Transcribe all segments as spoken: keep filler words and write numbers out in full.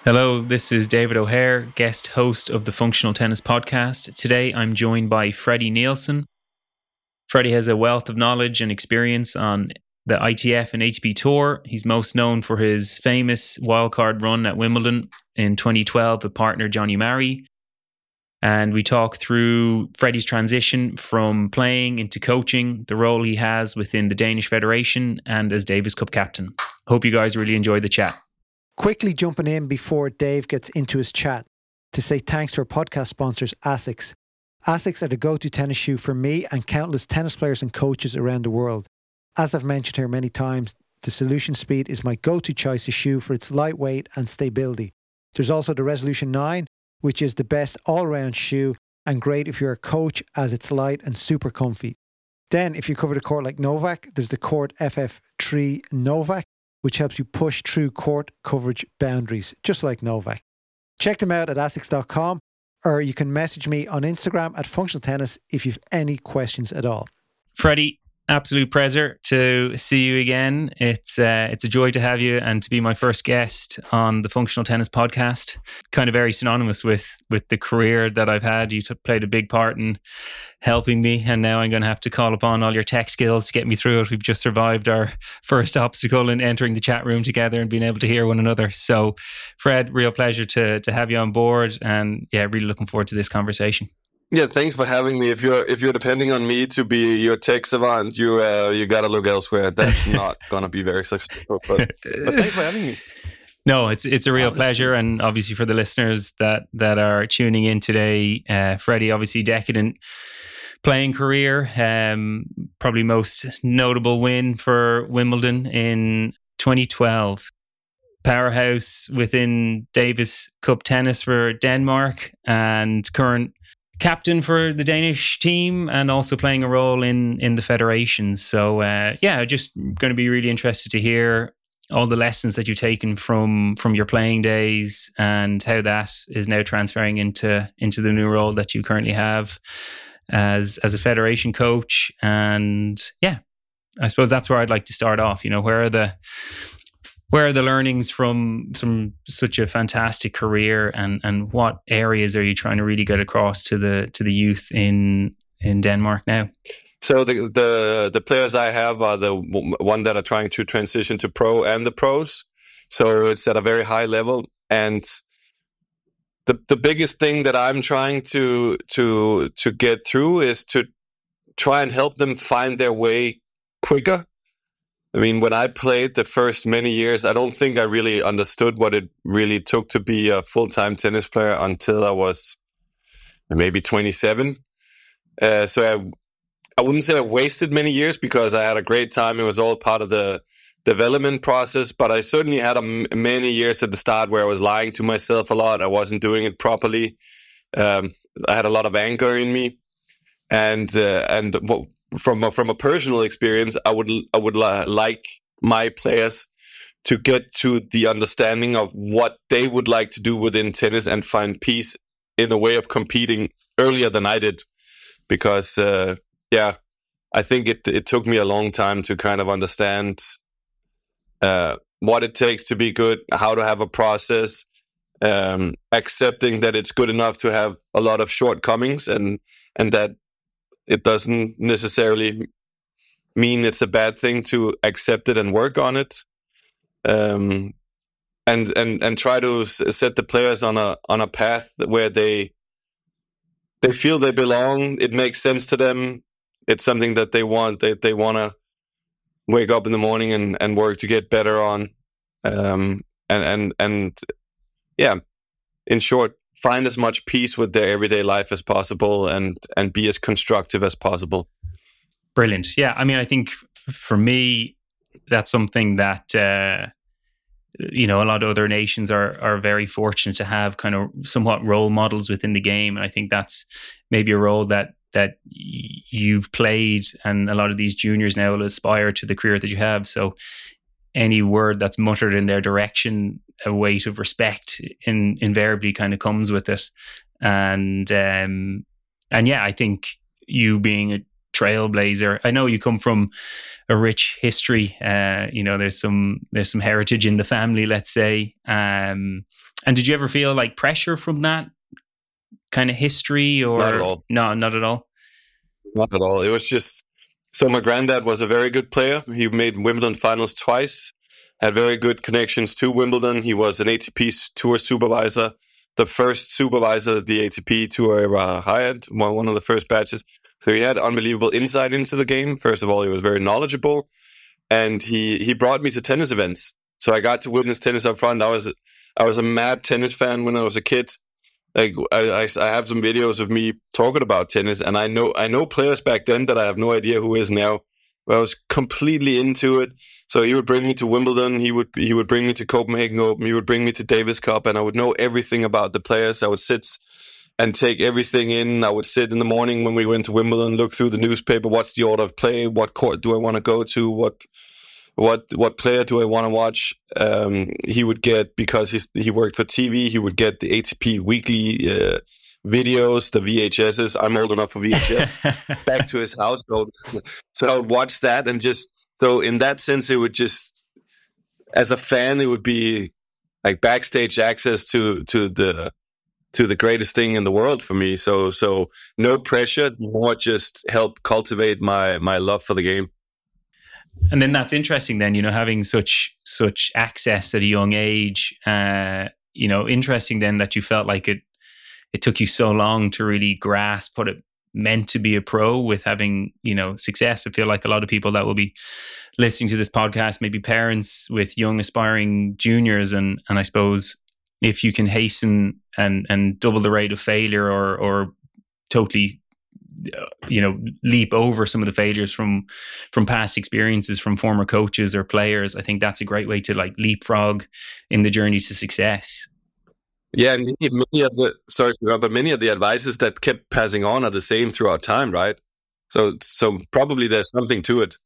Hello, this is David O'Hare, guest host of the Functional Tennis Podcast. Today I'm joined by Freddie Nielsen. Freddie has a wealth of knowledge and experience on the I T F and A T P Tour. He's most known for his famous wildcard run at Wimbledon in twenty twelve with partner Johnny Murray. And we talk through Freddie's transition from playing into coaching, the role he has within the Danish Federation, and as Davis Cup captain. Hope you guys really enjoy the chat. Quickly jumping in before Dave gets into his chat to say thanks to our podcast sponsors, ASICS. ASICS are the go-to tennis shoe for me and countless tennis players and coaches around the world. As I've mentioned here many times, the Solution Speed is my go-to choice of shoe for its lightweight and stability. There's also the Resolution nine, which is the best all-round shoe and great if you're a coach as it's light and super comfy. Then, if you cover the court like Novak, there's the Court F F three Novak, which helps you push through court coverage boundaries, just like Novak. Check them out at asics dot com, or you can message me on Instagram at Functional Tennis if you've any questions at all. Freddie, absolute pleasure to see you again. It's uh, it's a joy to have you and to be my first guest on the Functional Tennis Podcast. Kind of very synonymous with with the career that I've had. You t- played a big part in helping me, and now I'm going to have to call upon all your tech skills to get me through it. We've just survived our first obstacle in entering the chat room together and being able to hear one another. So, Fred, real pleasure to to have you on board, and yeah, really looking forward to this conversation. Yeah, thanks for having me. If you're if you're depending on me to be your tech savant, you uh, you gotta look elsewhere. That's not gonna be very successful. But, but thanks for having me. No, it's it's a real Honestly. pleasure, and obviously for the listeners that that are tuning in today, uh, Freddie, obviously decadent playing career, um, probably most notable win for Wimbledon in twenty twelve. Powerhouse within Davis Cup tennis for Denmark, and current captain for the Danish team, and also playing a role in in the federation. So uh, yeah, just going to be really interested to hear all the lessons that you've taken from from your playing days and how that is now transferring into into the new role that you currently have as as a federation coach. And yeah, I suppose that's where I'd like to start off. You know, where are the Where are the learnings from from such a fantastic career, and, and what areas are you trying to really get across to the to the youth in in Denmark now? So the the the players I have are the one that are trying to transition to pro and the pros. So it's at a very high level, and the the biggest thing that I'm trying to to to get through is to try and help them find their way quicker. I mean, when I played the first many years, I don't think I really understood what it really took to be a full-time tennis player until I was maybe twenty-seven. Uh, so I, I wouldn't say I wasted many years because I had a great time. It was all part of the development process, but I certainly had a m- many years at the start where I was lying to myself a lot. I wasn't doing it properly. Um, I had a lot of anger in me, and uh, and what. From a, from a personal experience, I would I would li- like my players to get to the understanding of what they would like to do within tennis and find peace in the way of competing earlier than I did, because uh, yeah, I think it it took me a long time to kind of understand uh, what it takes to be good, how to have a process, um, accepting that it's good enough to have a lot of shortcomings, and and that it doesn't necessarily mean it's a bad thing to accept it and work on it, um, and and and try to set the players on a on a path where they they feel they belong. It makes sense to them. It's something that they want. They they want to wake up in the morning and, and work to get better on, um, and and and yeah. In short, find as much peace with their everyday life as possible, and and be as constructive as possible. Brilliant. Yeah, I mean, I think for me, that's something that uh, you know, a lot of other nations are are very fortunate to have kind of somewhat role models within the game, and I think that's maybe a role that that you've played, and a lot of these juniors now will aspire to the career that you have. So any word that's muttered in their direction, a weight of respect in, invariably kind of comes with it. And um, and yeah, I think you being a trailblazer, I know you come from a rich history. Uh, you know, there's some there's some heritage in the family, let's say. Um, And did you ever feel like pressure from that kind of history, or not at all? No, not at all. Not at all. It was just, so my granddad was a very good player. He made Wimbledon finals twice, had very good connections to Wimbledon. He was an A T P tour supervisor, the first supervisor the A T P tour ever hired, one of the first batches. So he had unbelievable insight into the game. First of all, he was very knowledgeable, and he, he brought me to tennis events. So I got to witness tennis up front. I was I was a mad tennis fan when I was a kid. Like I, I, I have some videos of me talking about tennis, and I know I know players back then that I have no idea who is now. But I was completely into it. So he would bring me to Wimbledon. He would he would bring me to Copenhagen Open. He would bring me to Davis Cup, and I would know everything about the players. I would sit and take everything in. I would sit in the morning when we went to Wimbledon, look through the newspaper. What's the order of play? What court do I want to go to? What what what player do I want to watch? Um, he would get, because he's, he worked for T V, he would get the A T P weekly uh, videos, the V H S's. I'm old enough for V H S. Back to his house. So, so I would watch that, and just, so in that sense, it would just, as a fan, it would be like backstage access to to the to the greatest thing in the world for me. So so no pressure, more just help cultivate my my love for the game. And then that's interesting then, you know, having such such access at a young age, uh, you know, interesting then that you felt like it it took you so long to really grasp what it meant to be a pro with having, you know, success. I feel like a lot of people that will be listening to this podcast, maybe parents with young aspiring juniors, and and I suppose if you can hasten and and double the rate of failure, or or totally, you know, leap over some of the failures from from past experiences from former coaches or players, I think that's a great way to like leapfrog in the journey to success. Yeah, and many, many of the sorry, but many of the advices that kept passing on are the same throughout time, right? So, so probably there's something to it.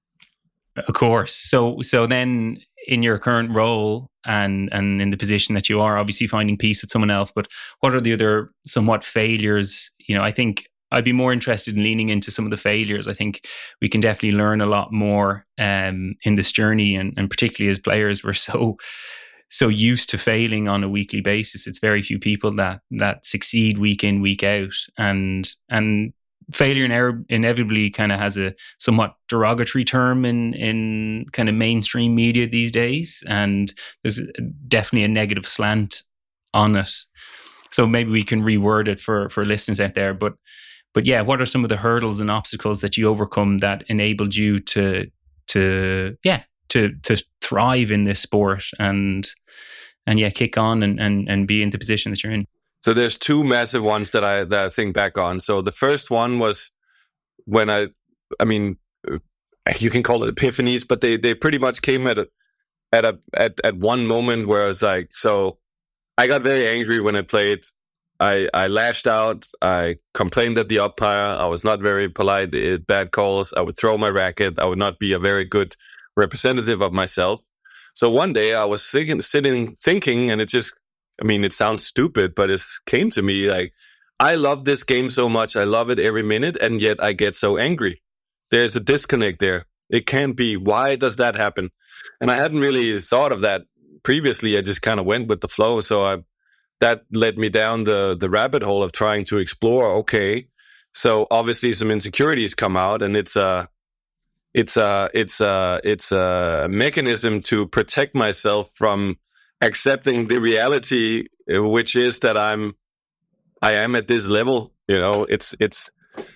Of course. So, so then in your current role and and in the position that you are, obviously finding peace with someone else, but what are the other somewhat failures? You know, I think I'd be more interested in leaning into some of the failures. I think we can definitely learn a lot more um, in this journey, and, and particularly as players, we're so so used to failing on a weekly basis. It's very few people that that succeed week in, week out, and and failure in inevitably kind of has a somewhat derogatory term in in kind of mainstream media these days, and there's definitely a negative slant on it. So maybe we can reword it for for listeners out there, but. But yeah, what are some of the hurdles and obstacles that you overcome that enabled you to, to yeah, to to thrive in this sport and and yeah, kick on and, and, and be in the position that you're in? So there's two massive ones that I that I think back on. So the first one was when I, I mean, you can call it epiphanies, but they they pretty much came at a at a at at one moment where I was like, so I got very angry when I played. I, I lashed out. I complained at the umpire. I was not very polite at bad calls. I would throw my racket. I would not be a very good representative of myself. So one day I was sitting, sitting thinking, and it just, I mean, it sounds stupid, but it came to me like, I love this game so much. I love it every minute, and yet I get so angry. There's a disconnect there. It can't be. Why does that happen? And I hadn't really thought of that previously. I just kind of went with the flow. So I that led me down the the rabbit hole of trying to explore. Okay, so obviously some insecurities come out, and it's a it's a it's a it's a mechanism to protect myself from accepting the reality, which is that I'm I am at this level. You know, it's it's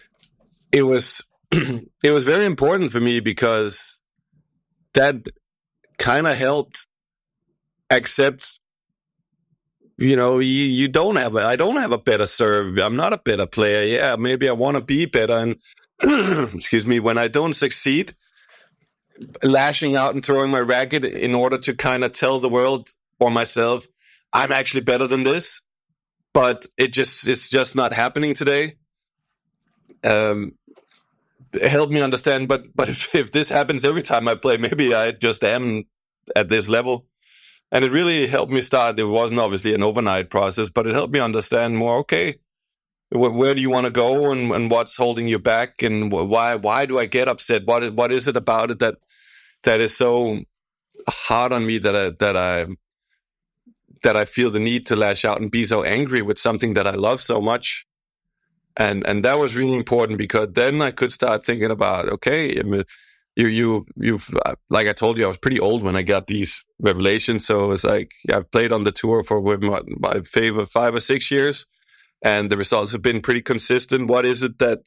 it was it was very important for me, because that kind of helped accept. You know, you, you don't have a, I don't have a better serve. I'm not a better player. Yeah, maybe I want to be better. And excuse me, when I don't succeed, lashing out and throwing my racket in order to kind of tell the world or myself, I'm actually better than this, but it just it's just not happening today. Um, it helped me understand. But but if, if this happens every time I play, maybe I just am at this level. And it really helped me start. It wasn't obviously an overnight process, but it helped me understand more, okay, where, where do you want to go, and, and what's holding you back, and why why do I get upset? What what is it about it that that is so hard on me that I, that I that I feel the need to lash out and be so angry with something that I love so much. And and that was really important, because then I could start thinking about, okay, I mean, you you you've like I told you, I was pretty old when I got these revelations. So it's like I've played on the tour for with my, my favorite five or six years, and the results have been pretty consistent. What is it that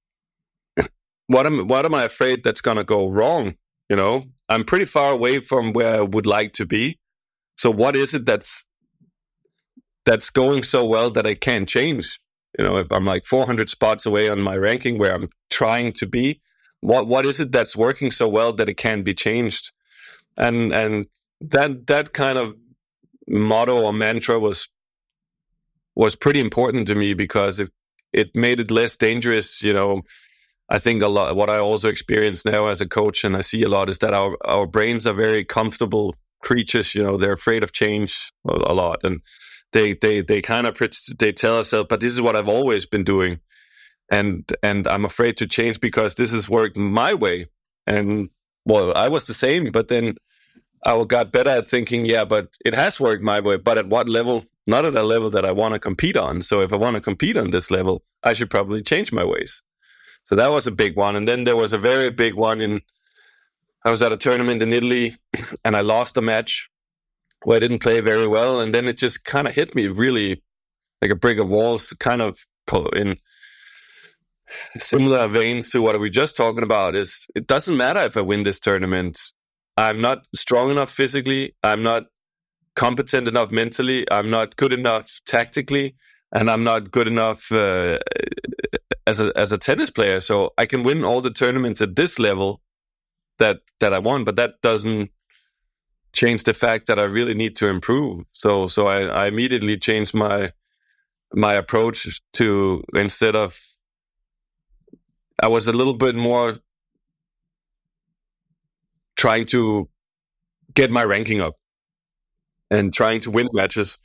what am what am I afraid that's gonna go wrong? You know, I'm pretty far away from where I would like to be. So what is it that's that's going so well that I can't change? You know, if I'm like four hundred spots away on my ranking where I'm trying to be, what what is it that's working so well that it can't be changed? And and that that kind of motto or mantra was was pretty important to me, because it it made it less dangerous. You know, I think a lot what I also experience now as a coach, and I see a lot, is that our our brains are very comfortable creatures. You know, they're afraid of change a, a lot, and They they they kind of they tell ourselves, but this is what I've always been doing, and and I'm afraid to change because this has worked my way. And well, I was the same, but then I got better at thinking, yeah, but it has worked my way. But at what level? Not at a level that I want to compete on. So if I want to compete on this level, I should probably change my ways. So that was a big one. And then there was a very big one in. I was at a tournament in Italy, and I lost a match where I didn't play very well, and then it just kind of hit me really like a brick of walls, kind of in similar veins to what we were just talking about. Is it doesn't matter if I win this tournament. I'm not strong enough physically. I'm not competent enough mentally. I'm not good enough tactically, and I'm not good enough uh, as a as a tennis player. So I can win all the tournaments at this level that that I won, but that doesn't change the fact that I really need to improve. So so I, I immediately changed my my approach to, instead of, I was a little bit more trying to get my ranking up and trying to win matches.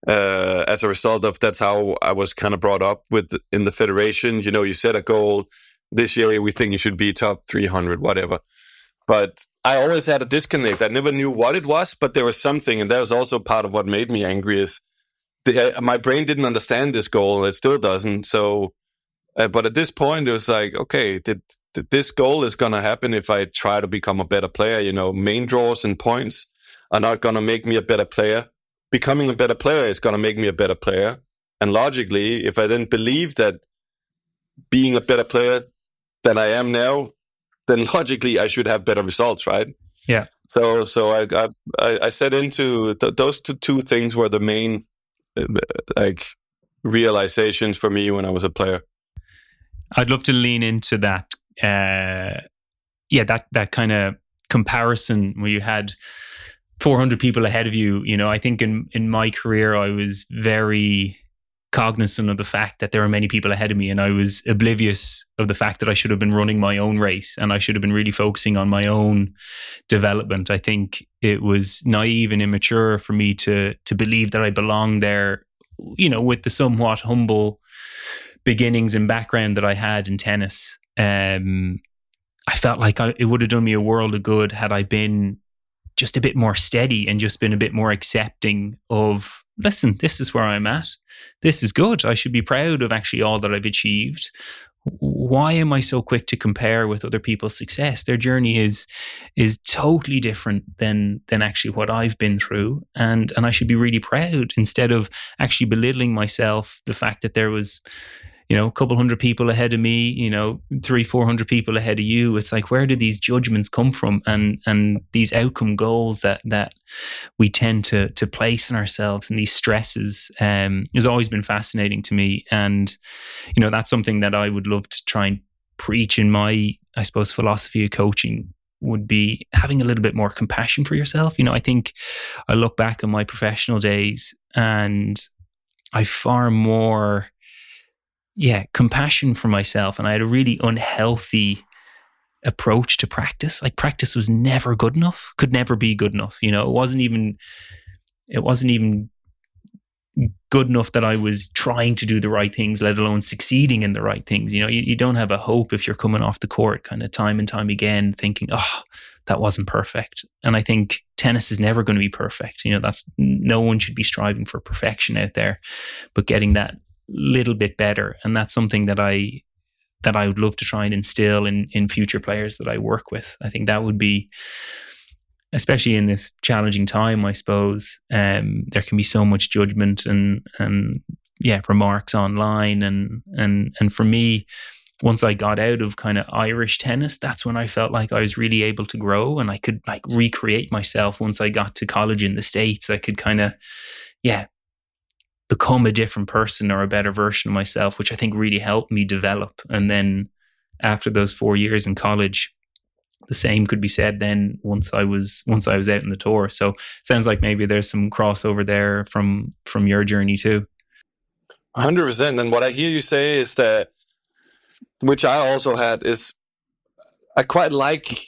Uh, as a result of, that's how I was kind of brought up with in the federation. You know, you set a goal this year, we think you should be top three hundred, whatever. But I always had a disconnect. I never knew what it was, but there was something, and that was also part of what made me angry. Is the, uh, my brain didn't understand this goal; it still doesn't. So, uh, but at this point, it was like, okay, did, did this goal is going to happen if I try to become a better player. You know, main draws and points are not going to make me a better player. Becoming a better player is going to make me a better player. And logically, if I didn't believe that being a better player than I am now, then logically I should have better results, right? Yeah. So, so I I, I set into th- those two, two things were the main uh, like realizations for me when I was a player. I'd love to lean into that. Uh, yeah, that that kind of comparison where you had four hundred people ahead of you. You know, I think in in my career I was very cognizant of the fact that there were many people ahead of me, and I was oblivious of the fact that I should have been running my own race and I should have been really focusing on my own development. I think it was naive and immature for me to to believe that I belonged there, you know, with the somewhat humble beginnings and background that I had in tennis. Um, I felt like I, it would have done me a world of good had I been just a bit more steady and just been a bit more accepting of, listen, this is where I'm at. This is good. I should be proud of actually all that I've achieved. Why am I so quick to compare with other people's success? Their journey is is totally different than than actually what I've been through, and and I should be really proud, instead of actually belittling myself. The fact that there was, you know, a couple hundred people ahead of me, you know, three, four hundred people ahead of you. It's like, where do these judgments come from? And and these outcome goals that that we tend to to place in ourselves, and these stresses um, has always been fascinating to me. And, you know, that's something that I would love to try and preach in my, I suppose, philosophy of coaching, would be having a little bit more compassion for yourself. You know, I think I look back on my professional days and I far more... yeah, compassion for myself. And I had a really unhealthy approach to practice. Like, practice was never good enough, could never be good enough. You know, it wasn't even, it wasn't even good enough that I was trying to do the right things, let alone succeeding in the right things. You know, you, you don't have a hope if you're coming off the court kind of time and time again thinking, oh, that wasn't perfect. And I think tennis is never going to be perfect. You know, that's, no one should be striving for perfection out there, but getting that little bit better. And that's something that I, that I would love to try and instill in, in future players that I work with. I think that would be, especially in this challenging time, I suppose, um, there can be so much judgment and and yeah, remarks online. And and and for me, once I got out of kind of Irish tennis, that's when I felt like I was really able to grow and I could like recreate myself. Once I got to college in the States, I could kind of, yeah, become a different person or a better version of myself, which I think really helped me develop. And then after those four years in college, the same could be said then once I was once I was out in the tour. So it sounds like maybe there's some crossover there from from your journey too. one hundred percent. And what I hear you say is that, which I also had, is I quite like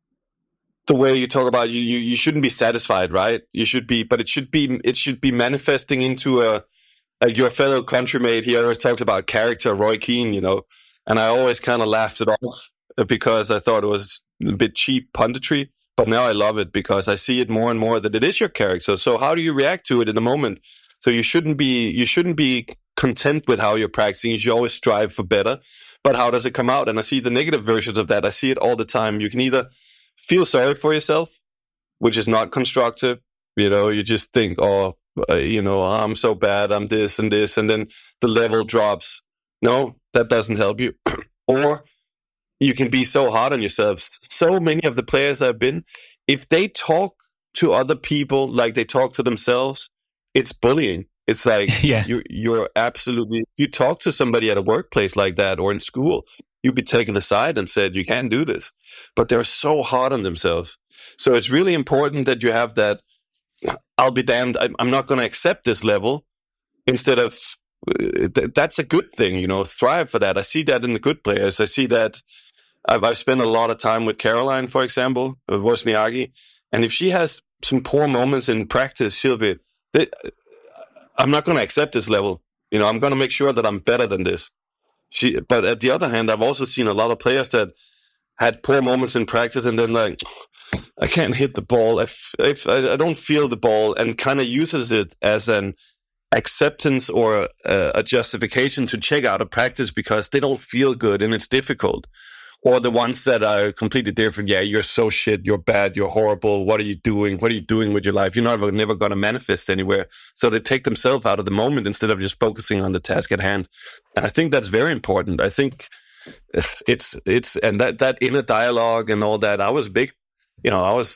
the way you talk about you, you you shouldn't be satisfied, right? You should be, but it should be it should be manifesting into a, like your fellow countrymate here always talked about character, Roy Keane, you know, and I always kind of laughed it off because I thought it was a bit cheap punditry, but now I love it because I see it more and more that it is your character. So how do you react to it in the moment? So you shouldn't be you shouldn't be content with how you're practicing. You should always strive for better. But how does it come out? And I see the negative versions of that. I see it all the time. You can either feel sorry for yourself, which is not constructive. You know, you just think, oh, uh, you know, I'm so bad, I'm this and this, and then the level drops. No, that doesn't help you. Or you can be so hard on yourself. So many of the players I've been, if they talk to other people like they talk to themselves, it's bullying. It's like, yeah. you, you're absolutely, if you talk to somebody at a workplace like that or in school, you'd be taken aside and said, you can't do this. But they're so hard on themselves. So it's really important that you have that, I'll be damned, I'm not going to accept this level, instead of, that's a good thing, you know, thrive for that. I see that in the good players. I see that I've, I've spent a lot of time with Caroline, for example, Wozniacki, and if she has some poor moments in practice, she'll be, they, I'm not going to accept this level. You know, I'm going to make sure that I'm better than this. She, but at the other hand, I've also seen a lot of players that had poor moments in practice and then like, I can't hit the ball. If, if I, I don't feel the ball, and kind of uses it as an acceptance or a, a justification to check out of practice because they don't feel good and it's difficult. Or the ones that are completely different. Yeah, you're so shit. You're bad. You're horrible. What are you doing? What are you doing with your life? You're never, never going to manifest anywhere. So they take themselves out of the moment instead of just focusing on the task at hand. And I think that's very important. I think it's, it's, and that, that inner dialogue and all that, I was big, you know, I was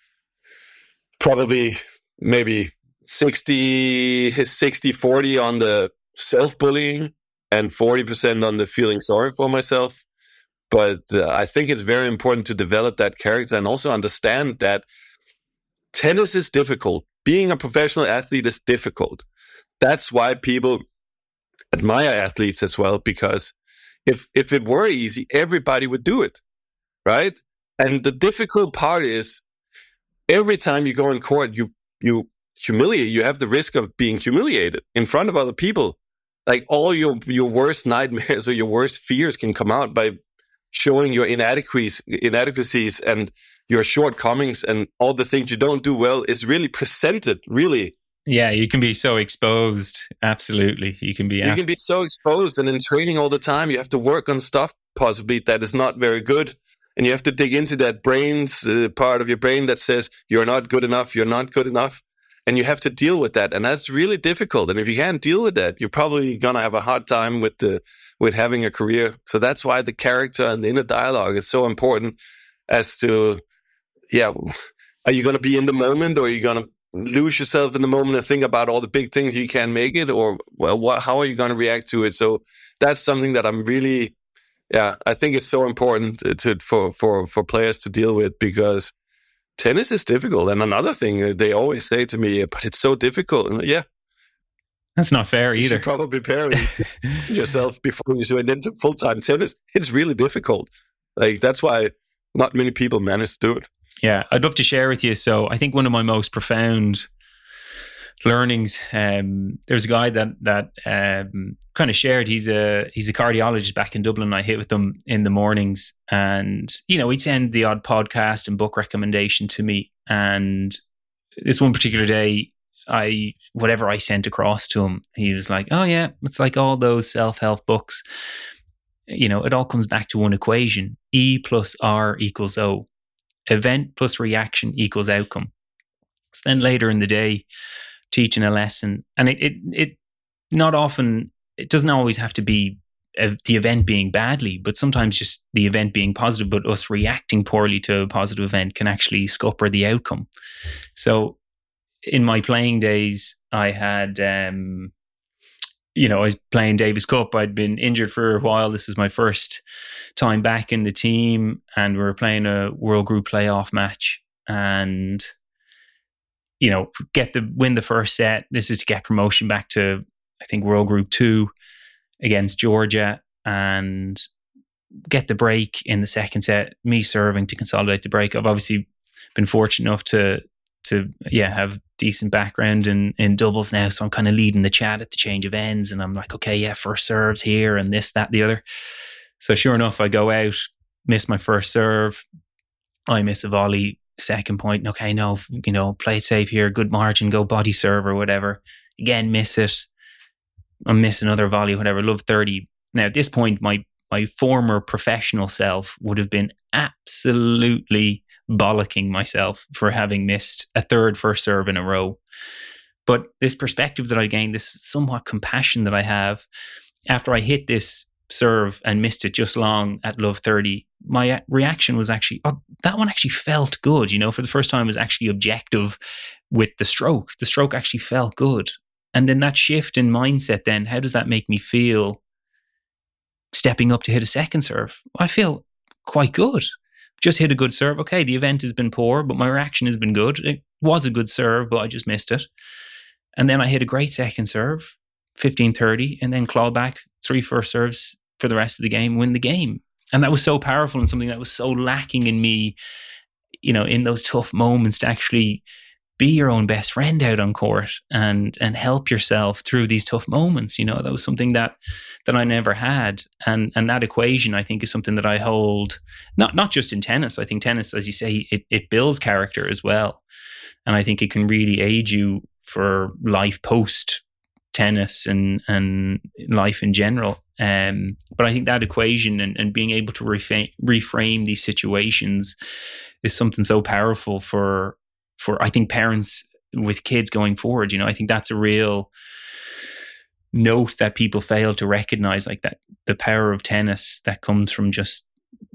probably maybe sixty, sixty, forty on the self-bullying and forty percent on the feeling sorry for myself. But uh, I think it's very important to develop that character and also understand that tennis is difficult. Being a professional athlete is difficult. That's why people admire athletes as well, because if if it were easy, everybody would do it, right? And the difficult part is every time you go in court, you you humiliate. You have the risk of being humiliated in front of other people. Like all your your worst nightmares or your worst fears can come out by showing your inadequacies, inadequacies and your shortcomings and all the things you don't do well is really presented, really. Yeah, you can be so exposed. Absolutely. You can be... You can be so exposed, and in training all the time, you have to work on stuff possibly that is not very good. And you have to dig into that brains uh, part of your brain that says, you're not good enough, you're not good enough. And you have to deal with that. And that's really difficult. And if you can't deal with that, you're probably going to have a hard time with the with having a career. So that's why the character and the inner dialogue is so important as to, yeah, are you going to be in the moment, or are you going to lose yourself in the moment and think about all the big things you can make it? Or well, what, how are you going to react to it? So that's something that I'm really, yeah, I think it's so important to for, for, for players to deal with, because tennis is difficult. And another thing they always say to me, but it's so difficult. And yeah. That's not fair either. You should probably prepare yourself before you went into full-time tennis. It's really difficult. Like, that's why not many people manage to do it. Yeah, I'd love to share with you. So I think one of my most profound learnings. Um, there's a guy that that um, kind of shared. He's a he's a cardiologist back in Dublin. I hit with them in the mornings, and you know he'd send the odd podcast and book recommendation to me. And this one particular day, I whatever I sent across to him, he was like, "Oh yeah, it's like all those self-help books. You know, it all comes back to one equation: E plus R equals O. Event plus reaction equals outcome." So then later in the day, teaching a lesson, and it it, it not often, it doesn't always have to be a, the event being badly, but sometimes just the event being positive, but us reacting poorly to a positive event can actually scupper the outcome. So in my playing days, I had, um, you know, I was playing Davis Cup. I'd been injured for a while. This is my first time back in the team, and we were playing a World Group playoff match, and you know, get the win the first set. This is to get promotion back to, I think, World Group two against Georgia, and get the break in the second set. Me serving to consolidate the break. I've obviously been fortunate enough to to yeah have decent background in in doubles now, so I'm kind of leading the chat at the change of ends, and I'm like, okay, yeah, first serves here and this, that, the other. So sure enough, I go out, miss my first serve, I miss a volley. Second point, okay, no, you know, play it safe here, good margin, go body serve or whatever. Again, miss it. I miss another volley, whatever. Love thirty. Now at this point, my my former professional self would have been absolutely bollocking myself for having missed a third first serve in a row. But this perspective that I gained, this somewhat compassion that I have after I hit this serve and missed it just long at love thirty, my reaction was actually, oh, that one actually felt good. You know, for the first time, it was actually objective with the stroke. The stroke actually felt good. And then that shift in mindset, then how does that make me feel stepping up to hit a second serve? I feel quite good. Just hit a good serve. Okay, the event has been poor, but my reaction has been good. It was a good serve, but I just missed it. And then I hit a great second serve, fifteen thirty, and then claw back three first serves for the rest of the game, win the game. And that was so powerful, and something that was so lacking in me, you know, in those tough moments, to actually be your own best friend out on court and and help yourself through these tough moments. You know, that was something that that I never had. And and that equation, I think, is something that I hold, not not just in tennis. I think tennis, as you say, it, it builds character as well. And I think it can really aid you for life post tennis and and life in general. Um, but I think that equation and, and being able to reframe, reframe these situations is something so powerful for for I think parents with kids going forward. You know, I think that's a real note that people fail to recognize, like that the power of tennis that comes from just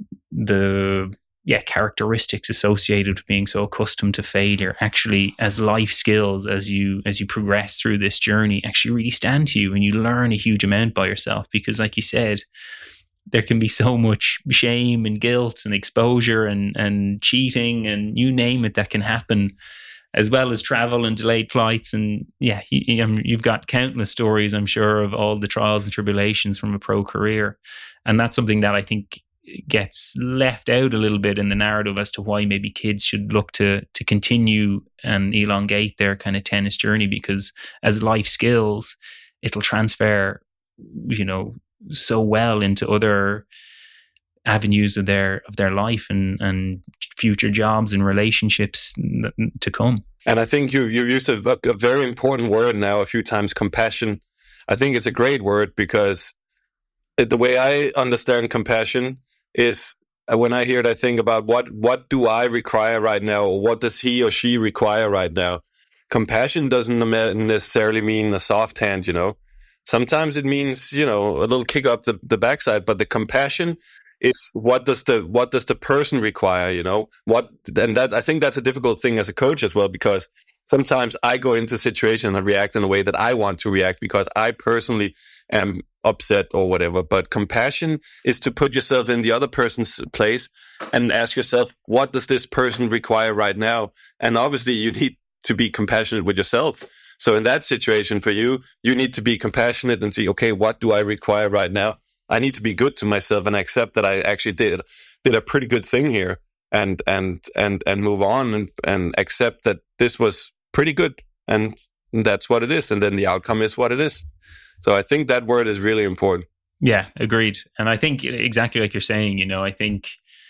the yeah characteristics associated with being so accustomed to failure, actually as life skills, as you as you progress through this journey, actually really stand to you, and you learn a huge amount by yourself. Because like you said, there can be so much shame and guilt and exposure and and cheating and you name it that can happen, as well as travel and delayed flights. And yeah, you, you've got countless stories, I'm sure, of all the trials and tribulations from a pro career. And that's something that I think gets left out a little bit in the narrative as to why maybe kids should look to to continue and elongate their kind of tennis journey, because as life skills, it'll transfer, you know, so well into other avenues of their of their life and and future jobs and relationships to come. And I think you you used a, a very important word now a few times, compassion. I think it's a great word, because it, the way I understand compassion is, when I hear it, I think about what what do I require right now, or what does he or she require right now. Compassion doesn't necessarily mean a soft hand, you know. Sometimes it means, you know, a little kick up the, the backside, but the compassion is what does the what does the person require, you know? What and that I think that's a difficult thing as a coach as well, because sometimes I go into a situation and react in a way that I want to react because I personally am upset or whatever. But compassion is to put yourself in the other person's place and ask yourself, what does this person require right now? And obviously you need to be compassionate with yourself. So in that situation for you, you need to be compassionate and see, okay, what do I require right now? I need to be good to myself and accept that I actually did did a pretty good thing here, and and and and move on and and accept that this was pretty good, and and that's what it is. And then the outcome is what it is. So I think that word is really important. Yeah, agreed. And I think exactly like you're saying, you know, I think,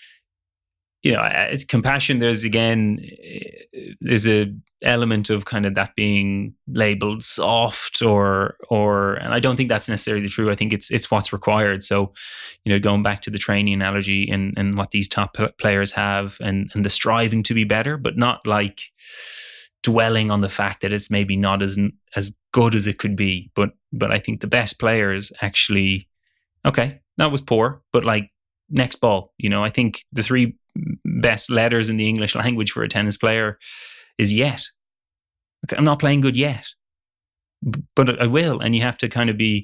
you know, it's compassion. There's again, there's a element of kind of that being labeled soft or, or, and I don't think that's necessarily true. I think it's, it's what's required. So, you know, going back to the training analogy and, and what these top players have and, and the striving to be better, but not like dwelling on the fact that it's maybe not as, as good as it could be. But, but I think the best players actually, okay, that was poor, but like next ball, you know, I think the three best letters in the English language for a tennis player is yet. Okay, I'm not playing good yet, but I will. And you have to kind of be,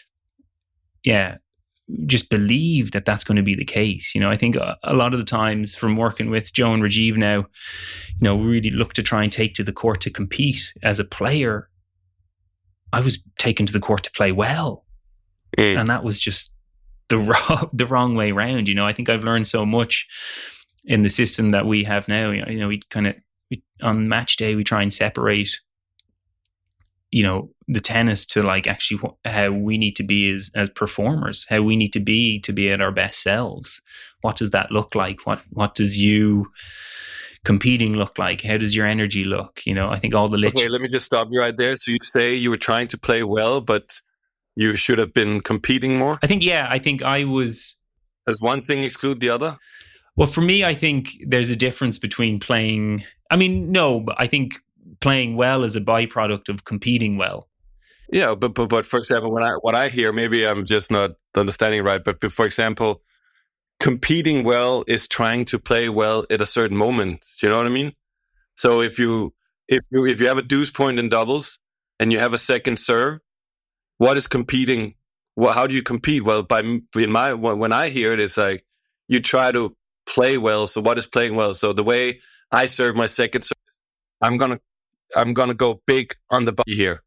yeah, just believe that that's going to be the case. You know, I think a, a lot of the times from working with Joe and Rajiv now, you know, we really look to try and take to the court to compete. As a player, I was taken to the court to play well. Mm. And that was just the wrong, the wrong way around. You know, I think I've learned so much in the system that we have now. You know, we kind of, we, on match day, we try and separate, you know, the tennis to like actually wh- how we need to be as, as performers, how we need to be to be at our best selves. What does that look like? What, what does you competing look like? How does your energy look? You know, I think all the lit- Okay, let me just stop you right there. So you say you were trying to play well, but you should have been competing more? I think, yeah, I think I was... Does one thing exclude the other? Well, for me, I think there's a difference between playing... I mean, no, but I think playing well is a byproduct of competing well. Yeah, but but, but for example, when I what I hear, maybe I'm just not understanding right, but, but for example, competing well is trying to play well at a certain moment. Do you know what I mean? So if you if you if you have a deuce point in doubles and you have a second serve, what is competing? Well, how do you compete? Well, by in my when I hear it, it's like you try to play well. So what is playing well? So the way I serve my second serve, I'm gonna I'm gonna go big on the body here,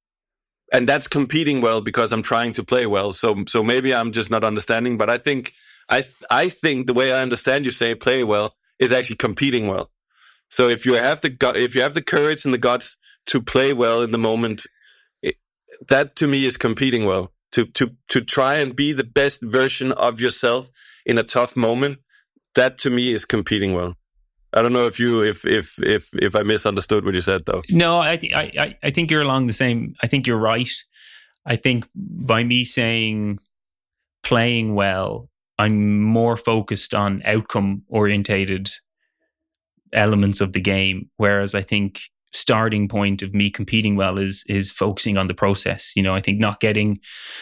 and that's competing well because I'm trying to play well. So so maybe I'm just not understanding, but I think I th- I think the way I understand you say play well is actually competing well. So if you have the gut, if you have the courage and the guts to play well in the moment, it, that to me is competing well. To to to try and be the best version of yourself in a tough moment, that to me is competing well. I don't know if you if if if if I misunderstood what you said though. No, I th- I I think you're along the same. I think you're right. I think by me saying playing well, I'm more focused on outcome orientated elements of the game, whereas I think starting point of me competing well is is focusing on the process. You know, I think not getting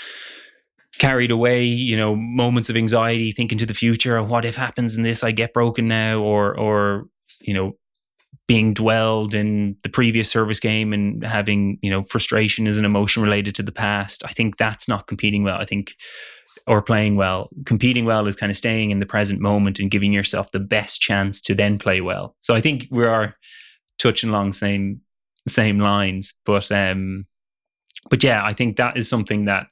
carried away, you know, moments of anxiety, thinking to the future, what if happens in this, I get broken now, or or you know, being dwelled in the previous service game and having, you know, frustration as an emotion related to the past. I think that's not competing well. I think or playing well. Competing well is kind of staying in the present moment and giving yourself the best chance to then play well. So I think we are touching along the same same lines, but um, but yeah, I think that is something that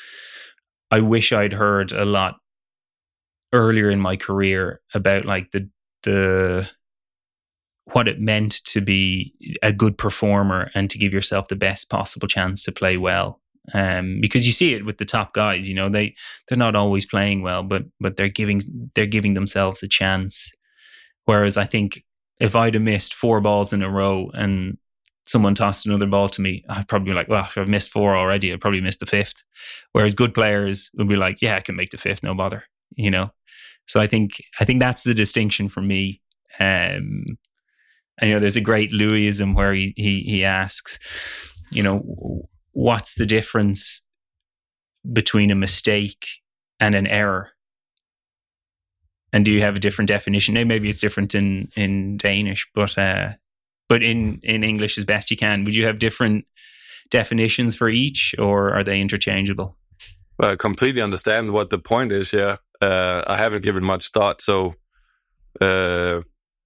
I wish I'd heard a lot earlier in my career about, like the the what it meant to be a good performer and to give yourself the best possible chance to play well. Um, because you see it with the top guys, you know, they they're not always playing well, but but they're giving they're giving themselves a chance. Whereas I think if I'd have missed four balls in a row and someone tossed another ball to me, I'd probably be like, well, I've missed four already. I'd probably miss the fifth. Whereas good players would be like, yeah, I can make the fifth, no bother, you know? So I think, I think that's the distinction for me. Um, and, you know, there's a great Louisism where he, he, he asks, you know, what's the difference between a mistake and an error? And do you have a different definition? Maybe it's different in, in Danish, but, uh, but in, in English as best you can. Would you have different definitions for each, or are they interchangeable? Well, I completely understand what the point is, yeah. Uh, I haven't given much thought, so uh,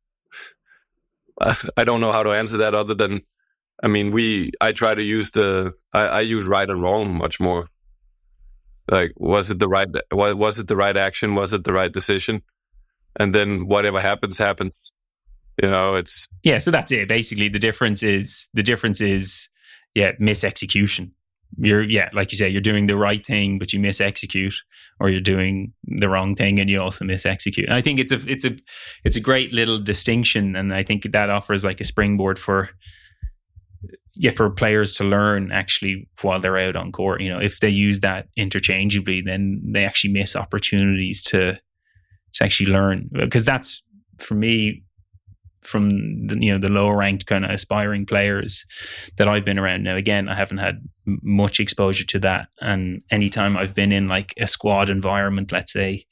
I don't know how to answer that other than, I mean, we, I try to use the, I, I use right and wrong much more. Like, was it the right, was it the right action? Was it the right decision? And then whatever happens, happens. You know, it's yeah. So that's it. Basically, the difference is the difference is yeah, miss execution. You're, yeah, like you say, you're doing the right thing, but you miss execute, or you're doing the wrong thing and you also miss execute. And I think it's a, it's a, it's a great little distinction. And I think that offers like a springboard for, yeah, for players to learn actually while they're out on court. You know, if they use that interchangeably, then they actually miss opportunities to, to actually learn. Because that's, for me, from the, you know, the lower ranked kind of aspiring players that I've been around. Now, again, I haven't had much exposure to that. And anytime I've been in like a squad environment, let's say,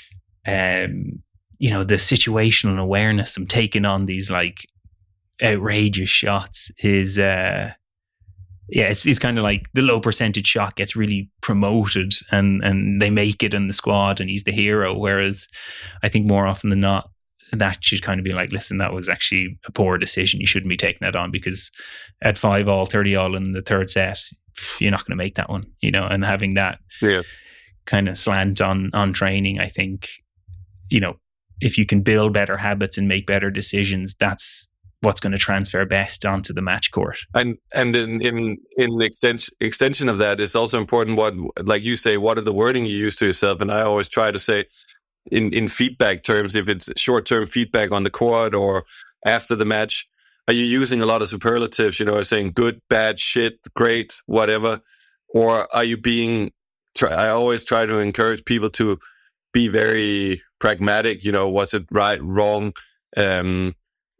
um, you know, the situational awareness I'm taking on these like outrageous shots is, uh, yeah, it's, it's kind of like the low percentage shot gets really promoted and, and they make it in the squad and he's the hero. Whereas I think more often than not, that should kind of be like, listen, that was actually a poor decision. You shouldn't be taking that on, because at five all, thirty all in the third set, you're not going to make that one, you know. And having that yes. kind of slant on on training, I think, you know, if you can build better habits and make better decisions, that's what's going to transfer best onto the match court. And and in in in extension extension of that, it's also important what, like you say, what are the wording you use to yourself. And I always try to say, in in feedback terms, if it's short-term feedback on the court or after the match, are you using a lot of superlatives, you know, saying good, bad, shit, great, whatever? Or are you being, try, I always try to encourage people to be very pragmatic, you know, was it right, wrong? Um,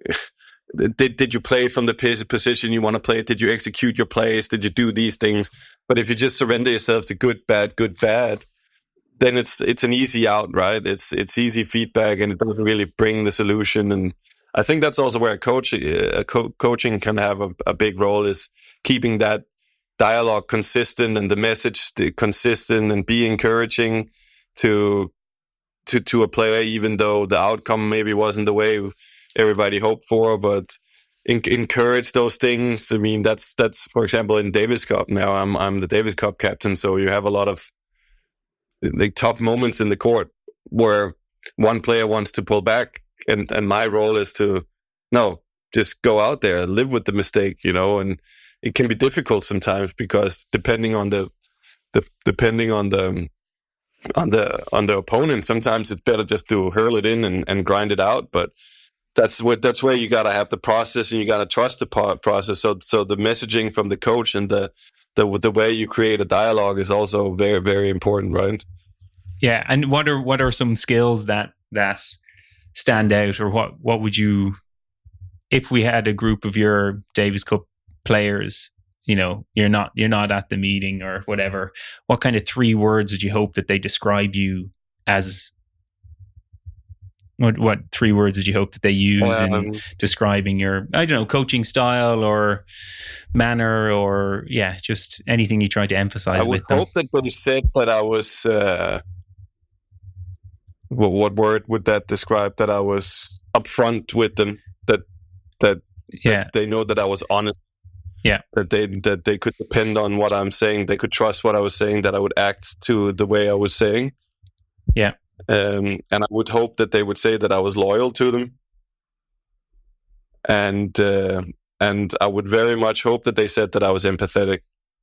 did did you play from the position you want to play? Did you execute your plays? Did you do these things? But if you just surrender yourself to good, bad, good, bad, then it's it's an easy out, right? It's it's easy feedback, and it doesn't really bring the solution. And I think that's also where coach, uh, co- coaching can have a, a big role, is keeping that dialogue consistent and the message consistent, and be encouraging to to to a player, even though the outcome maybe wasn't the way everybody hoped for, but in, encourage those things. I mean, that's that's for example in Davis Cup. Now I'm I'm the Davis Cup captain, so you have a lot of like tough moments in the court where one player wants to pull back, and, and my role is to no, just go out there, live with the mistake, you know. And it can be difficult sometimes, because depending on the, the depending on the on the on the opponent, sometimes it's better just to hurl it in and, and grind it out. But that's what that's where you gotta have the process, and you gotta trust the process. So so the messaging from the coach and the the the way you create a dialogue is also very, very important, right? Yeah. And what are what are some skills that that stand out, or what what would you, if we had a group of your Davis Cup players, you know, you're not you're not at the meeting or whatever, what kind of three words would you hope that they describe you as? What what three words did you hope that they use um, in describing your, I don't know, coaching style or manner, or yeah, just anything you try to emphasize? I would with them? hope that they said that I was. Uh, well, what word would that describe? That I was upfront with them. That that yeah, that they know that I was honest. Yeah, that they that they could depend on what I'm saying. They could trust what I was saying. That I would act to the way I was saying. Yeah. Um, and I would hope that they would say that I was loyal to them, and uh, and I would very much hope that they said that I was empathetic.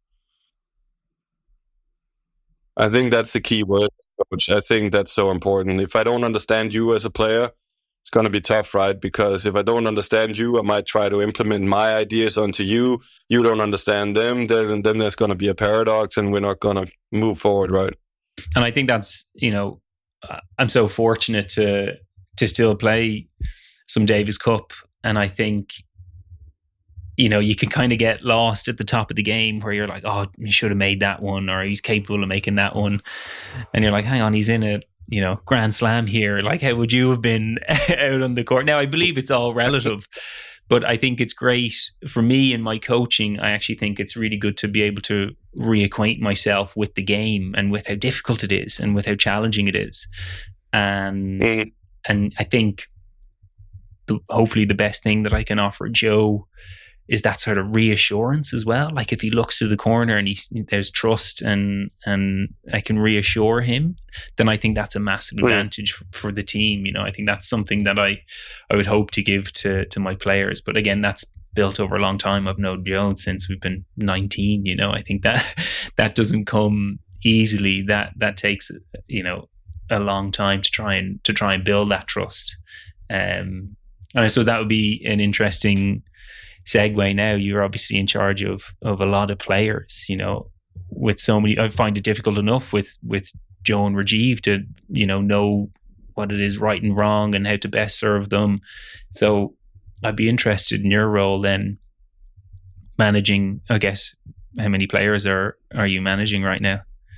I think that's the key word, coach. I think that's so important. If I don't understand you as a player, it's going to be tough, right? Because if I don't understand you, I might try to implement my ideas onto you. You don't understand them, then then there's going to be a paradox, and we're not going to move forward, right? And I think that's, you know, I'm so fortunate to to still play some Davis Cup, and I think, you know, you can kind of get lost at the top of the game where you're like, oh, he should have made that one, or he's capable of making that one, and you're like, hang on, he's in a, you know, Grand Slam here. Like, how would you have been out on the court? Now, I believe it's all relative, but I think it's great for me in my coaching. I actually think it's really good to be able to reacquaint myself with the game and with how difficult it is and with how challenging it is. And mm. and I think the, hopefully the best thing that I can offer Joe is that sort of reassurance as well. Like if he looks to the corner and he's, there's trust and and I can reassure him, then I think that's a massive mm. advantage for, for the team. You know, I think that's something that I I would hope to give to to my players. But again, that's built over a long time. I've known Jones since we've been nineteen. You know, I think that that doesn't come easily. That that takes, you know, a long time to try and to try and build that trust. Um, and so that would be an interesting segue. Now you're obviously in charge of of a lot of players. You know, with so many, I find it difficult enough with with Joe and Rajiv to, you know, know what it is right and wrong and how to best serve them. So I'd be interested in your role then, managing, I guess, how many players are, are you managing right now?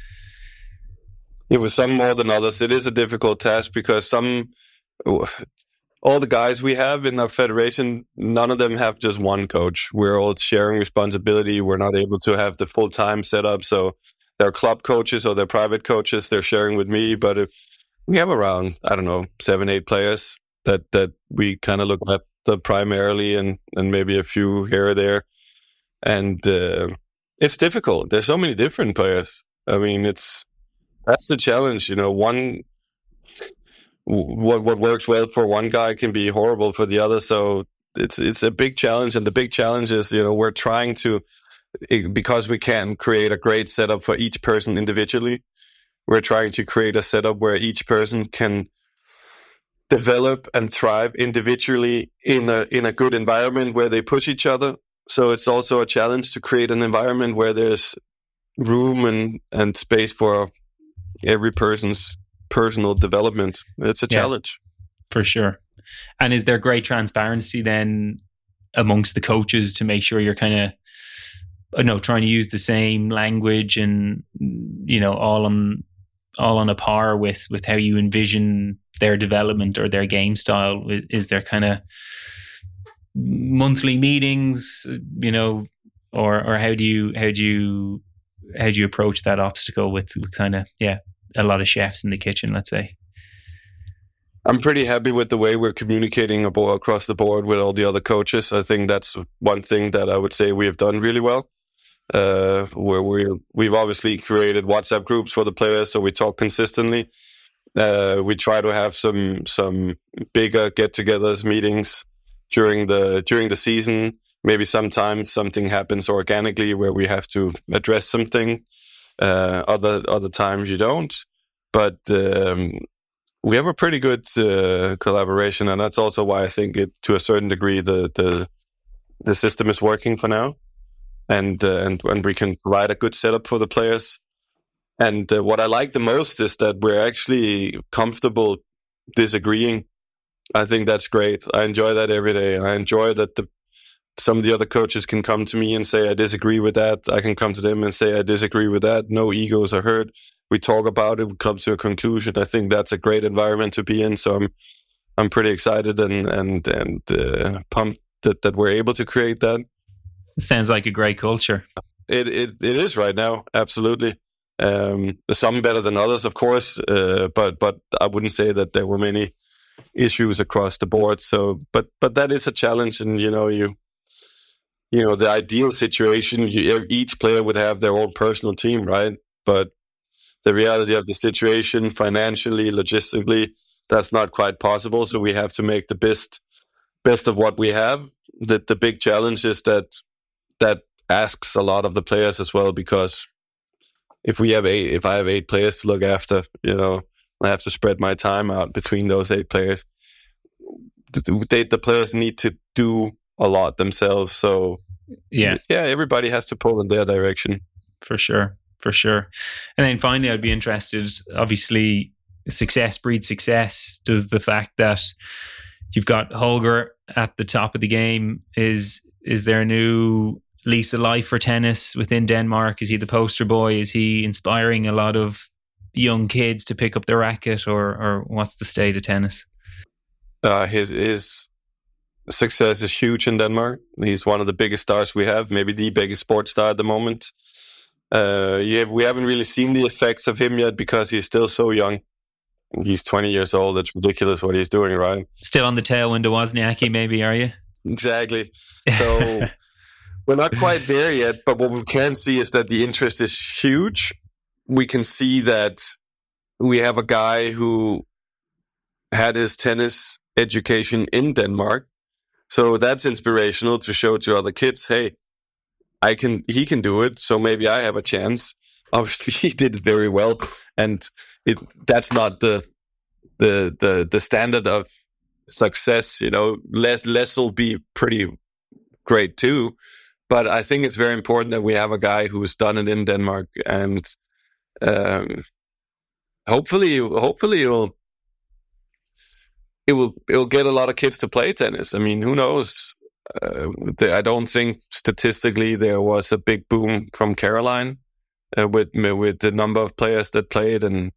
Yeah, with some more than others, it is a difficult task because some, all the guys we have in our federation, none of them have just one coach. We're all sharing responsibility. We're not able to have the full-time setup. So they're club coaches or they're private coaches. They're sharing with me. But if we have around, I don't know, seven, eight players that, that we kind of look at primarily, and, and maybe a few here or there. And uh, it's difficult. There's so many different players. I mean, it's that's the challenge. You know, one what what works well for one guy can be horrible for the other. So it's it's a big challenge. And the big challenge is, you know, we're trying to, because we can't create a great setup for each person individually, we're trying to create a setup where each person can develop and thrive individually in a in a good environment where they push each other. So it's also a challenge to create an environment where there's room and, and space for every person's personal development. It's a yeah, challenge. For sure. And is there great transparency then amongst the coaches to make sure you're kind of, I don't know, trying to use the same language and, you know, all on all on a par with with how you envision their development or their game style? Is there kind of monthly meetings, you know, or or how do you how do you how do you approach that obstacle with, with kind of yeah a lot of chefs in the kitchen, let's say? I'm pretty happy with the way we're communicating across the board with all the other coaches. I think that's one thing that I would say we have done really well. Uh, where we we've obviously created WhatsApp groups for the players, so we talk consistently. Uh, we try to have some some bigger get-togethers, meetings during the during the season. Maybe sometimes something happens organically where we have to address something. Uh, other other times you don't, but um, we have a pretty good uh, collaboration, and that's also why I think it, to a certain degree, the the the system is working for now. And, uh, and and we can provide a good setup for the players. And uh, what I like the most is that we're actually comfortable disagreeing. I think that's great. I enjoy that every day. I enjoy that the some of the other coaches can come to me and say, I disagree with that. I can come to them and say, I disagree with that. No egos are hurt. We talk about it. We come to a conclusion. I think that's a great environment to be in. So I'm I'm pretty excited and and and uh, pumped that, that we're able to create that. Sounds like a great culture. It it it is right now, absolutely. Um, some better than others, of course, uh, but but I wouldn't say that there were many issues across the board. So, but but that is a challenge, and you know, you you know, the ideal situation, you, each player would have their own personal team, right? But the reality of the situation, financially, logistically, that's not quite possible. So we have to make the best best of what we have. The the big challenge is that. That asks a lot of the players as well, because if we have eight, if I have eight players to look after, you know, I have to spread my time out between those eight players. They, the players need to do a lot themselves. So yeah, yeah, everybody has to pull in their direction. For sure, for sure. And then finally, I'd be interested, obviously, success breeds success. Does the fact that you've got Holger at the top of the game, is is there a new lease of life for tennis within Denmark? Is he the poster boy? Is he inspiring a lot of young kids to pick up the racket, or or what's the state of tennis? Uh, his his success is huge in Denmark. He's one of the biggest stars we have, maybe the biggest sports star at the moment. Uh, yeah, we haven't really seen the effects of him yet because he's still so young. He's twenty years old. It's ridiculous what he's doing, right? Still on the tailwind of Wozniacki, maybe, are you? Exactly. So we're not quite there yet, but what we can see is that the interest is huge. We can see that we have a guy who had his tennis education in Denmark, So that's inspirational to show to other kids, hey, I can, he can do it. So maybe I have a chance. Obviously he did it very well. And it, that's not the, the, the, the standard of success, you know, less, less will be pretty great too. But I think it's very important that we have a guy who's done it in Denmark, and, um, hopefully, hopefully it'll, it will, it will get a lot of kids to play tennis. I mean, who knows? Uh, I don't think statistically there was a big boom from Caroline uh, with with the number of players that played, and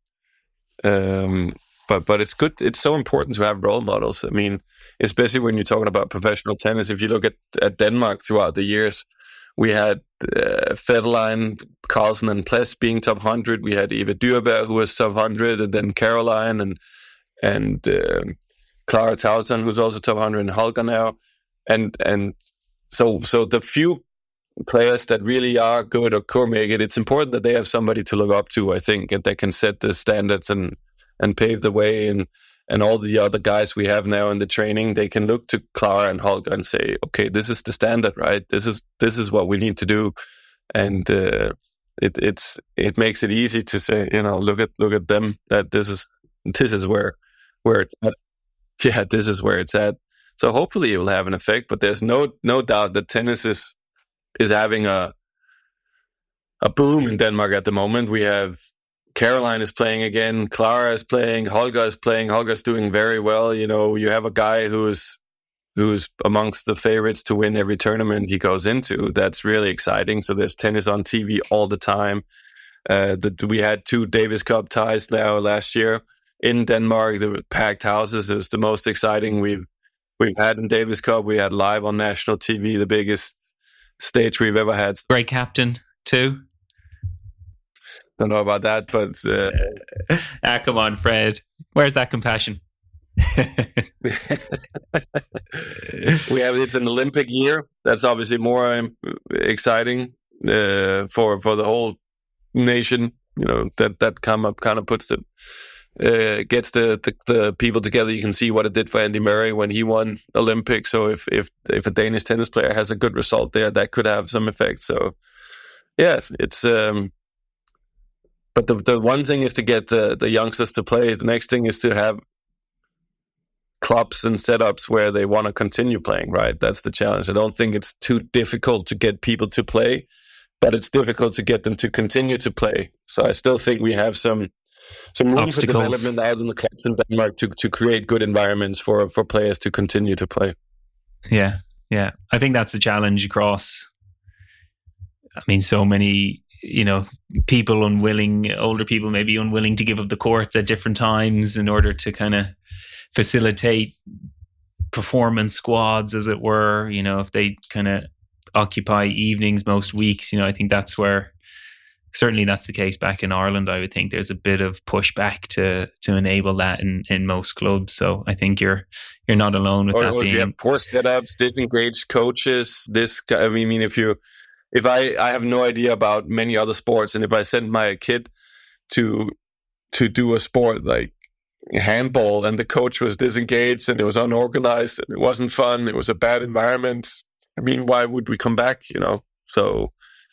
um, but but it's good. It's so important to have role models. I mean, especially when you're talking about professional tennis. If you look at, at Denmark throughout the years, we had uh, Federline, Carlsen, and Ples being top one hundred. We had Eva Dyrberg, who was top one hundred, and then Caroline and and uh, Clara Tauson, who's also top one hundred, and Holger now. And and so so the few players that really are good or could make it, it's important that they have somebody to look up to, I think, and they can set the standards and and pave the way. And and all the other guys we have now in the training, they can look to Clara and Holger and say, okay, this is the standard, right? This is this is what we need to do. And uh, it it's it makes it easy to say, you know, look at look at them, that this is this is where where it's at. Yeah, this is where it's at. So hopefully it will have an effect, but there's no no doubt that tennis is is having a a boom in Denmark at the moment. We have Caroline is playing again, Clara is playing, Holger is playing. Holger's doing very well. You know, you have a guy who's who's amongst the favorites to win every tournament he goes into. That's really exciting. So there's tennis on T V all the time. Uh, the, we had two Davis Cup ties now last year in Denmark. There were packed houses. It was the most exciting we've We've had in Davis Cup. We had live on national T V, the biggest stage we've ever had. Great captain too. Don't know about that, but uh, ah, come on, Fred. Where's that compassion? we have it's an Olympic year. That's obviously more um, exciting uh, for for the whole nation. You know, that that come up kind of puts the. Uh, gets the, the the people together. You can see what it did for Andy Murray when he won Olympics. So if if if a Danish tennis player has a good result there, that could have some effect. So yeah, it's um. But the the one thing is to get the the youngsters to play. The next thing is to have clubs and setups where they want to continue playing. Right, that's the challenge. I don't think it's too difficult to get people to play, but it's difficult to get them to continue to play. So I still think we have some. Some room for development out in the clubs in Denmark to, to create good environments for, for players to continue to play. Yeah, yeah. I think that's the challenge across. I mean, so many, you know, people unwilling, older people maybe unwilling to give up the courts at different times in order to kind of facilitate performance squads, as it were. You know, if they kind of occupy evenings most weeks, you know, I think that's where. Certainly that's the case back in Ireland. I would think there's a bit of pushback to to enable that in, in most clubs. So I think you're you're not alone with or, that. Or being... you have poor setups, disengaged coaches. This, I mean, if you, if I, I have no idea about many other sports, and if I send my kid to to do a sport like handball, and the coach was disengaged and it was unorganized and it wasn't fun, it was a bad environment. I mean, why would we come back? You know, so.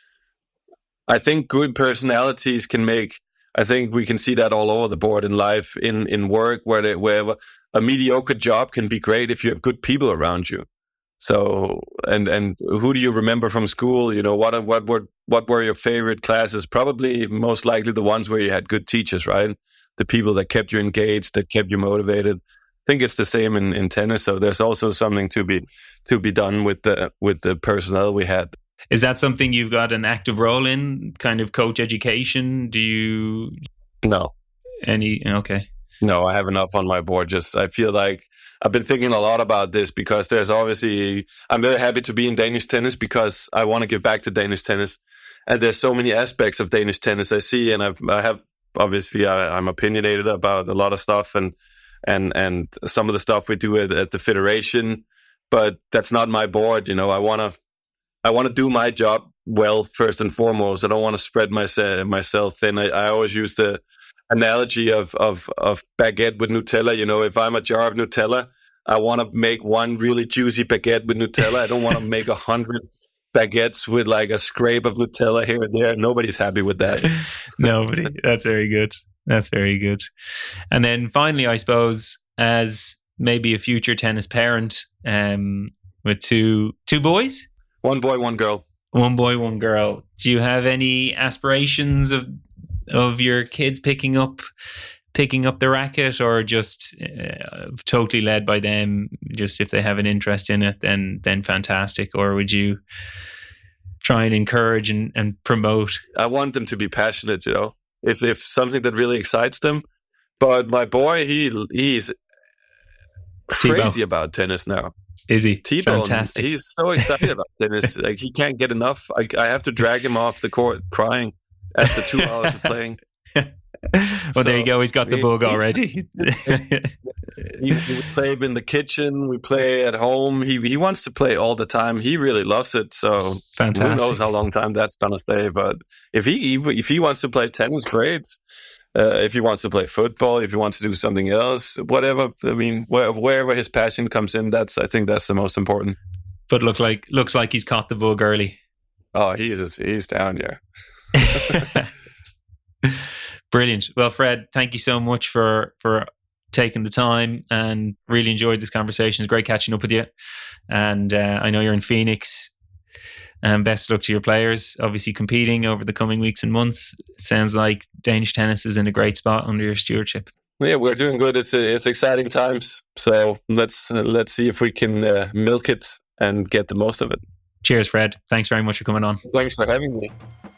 I think good personalities can make. I think we can see that all over the board in life, in, in work, where they, where a mediocre job can be great if you have good people around you. So, and and who do you remember from school? You know, what what were what were your favorite classes? Probably most likely the ones where you had good teachers, right? The people that kept you engaged, that kept you motivated. I think it's the same in, in tennis. So there's also something to be to be done with the with the personnel we had. Is that something you've got an active role in, kind of coach education? Do you? No. Any? Okay. No, I have enough on my board. Just, I feel like I've been thinking a lot about this because there's obviously, I'm very happy to be in Danish tennis because I want to give back to Danish tennis. And there's so many aspects of Danish tennis I see, and I've, I have, obviously I, I'm opinionated about a lot of stuff and, and, and some of the stuff we do at, at the federation, but that's not my board. You know, I want to, I want to do my job well, first and foremost. I don't want to spread myself myself thin. I, I always use the analogy of, of, of baguette with Nutella. You know, if I'm a jar of Nutella, I want to make one really juicy baguette with Nutella. I don't want to make a hundred baguettes with like a scrape of Nutella here and there. Nobody's happy with that. Nobody. That's very good. That's very good. And then finally, I suppose, as maybe a future tennis parent, um, with two two boys, one boy, one girl, one boy, one girl. Do you have any aspirations of of your kids picking up picking up the racket, or just uh, totally led by them? Just if they have an interest in it, then then fantastic. Or would you try and encourage and, and promote? I want them to be passionate, you know, if if something that really excites them. But my boy, he he's crazy about tennis now. Is he? T-Bone, fantastic. He's so excited about tennis. Like, he can't get enough. I, I have to drag him off the court crying after two hours of playing. Well, so, there you go. He's got the bug already. we, we play in the kitchen. We play at home. He he wants to play all the time. He really loves it. So fantastic. Who knows how long time that's gonna stay? But if he if he wants to play tennis, great. Uh, if he wants to play football, if he wants to do something else, whatever. I mean, where, wherever his passion comes in, that's I think that's the most important. But look like looks like he's caught the bug early. Oh, he is. He's down, yeah. Brilliant. Well, Fred, thank you so much for for taking the time, and really enjoyed this conversation. It's great catching up with you. And uh, I know you're in Phoenix. And best of luck to your players, obviously competing over the coming weeks and months. It sounds like Danish tennis is in a great spot under your stewardship. Yeah, we're doing good. It's it's exciting times. So let's uh, let's see if we can uh, milk it and get the most of it. Cheers, Fred. Thanks very much for coming on. Thanks for having me.